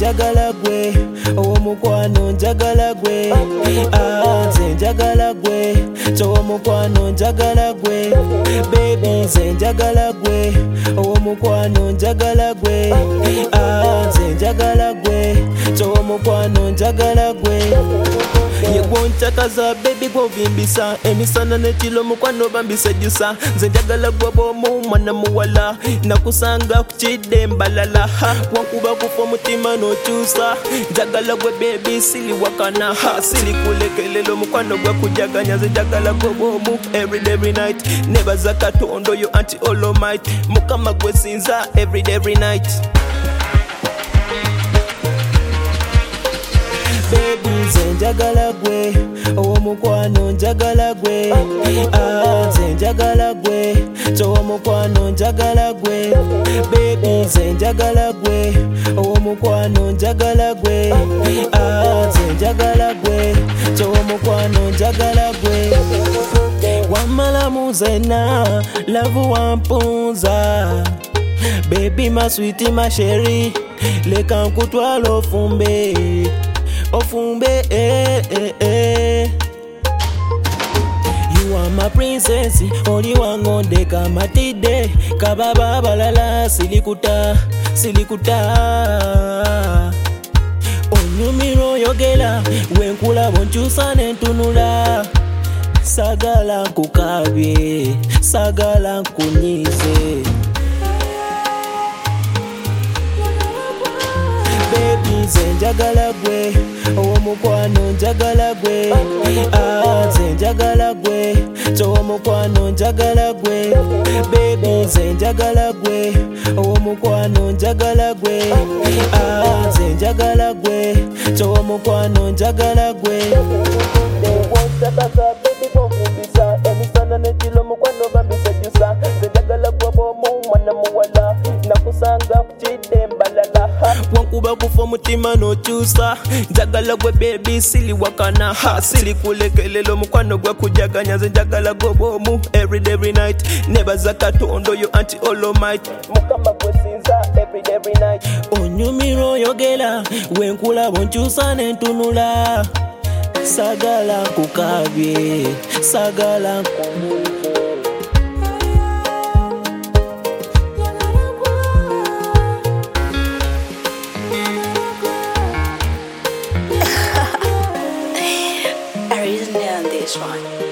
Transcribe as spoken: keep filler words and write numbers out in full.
njagala gwe owomukwano njagala gwe ah nze njagala gwe owomukwano njagala gwe baby nze njagala gwe owomukwano njagala gwe ah nze njagala gwe owomukwano njagala gwe yegwontakaza baby gwovimbisa emisana nekilo mukwano bambisejjusa nze njagala gwe bwomu mwana muwala nakusanga kukidde mbalala wankuba kufa omutima nokyusa njagala gwe baby sili wakana sili kulekelela omukwano gwe kujaganya nze njagala gwe bwomu everyday every night nebaza katonda oyo anti olomite mukama gwe sinza everyday every night baby nze njagala gwe owomukwano njagala gwe ah nze njagala gwe owomukwano njagala gwe baby nze njagala gwe owomukwano njagala gwe ah nze njagala gwe owomukwano njagala gwe wamala muzena lavu wampunza baby my sweetie my sherry leka nkutwala ofumbe ofumbe eh eh eh you are my princess oli wangonde kamatide kababa balala silikuta silikuta onyumiro yogela wenkula bonchusa nentunula sagala nkukabye sagala nkunyize baby nze njagala gwe owomukwano njagala gwe ah nze njagala gwe owomukwano njagala gwe baby nze njagala gwe owomukwano njagala gwe ah nze njagala gwe owomukwano njagala gwe emisana nekilo mukwano bambisejjusa nze njagala gwe bwomu mwana muwala nakusanga kukidde mbalala wankuba kufa omutima nokyusa njagala gwe baby sili wakana sili kulekelela omukwano gwe kujaganya nze njagala gwe bwomu everyday every night nebaza katonda oyo anti olomite mukama gwe sinza everyday every night onyumira oyogera wenkulaba onkyusa nentunula sagala nkukabye sagala nkunyuze I reasoned on this one.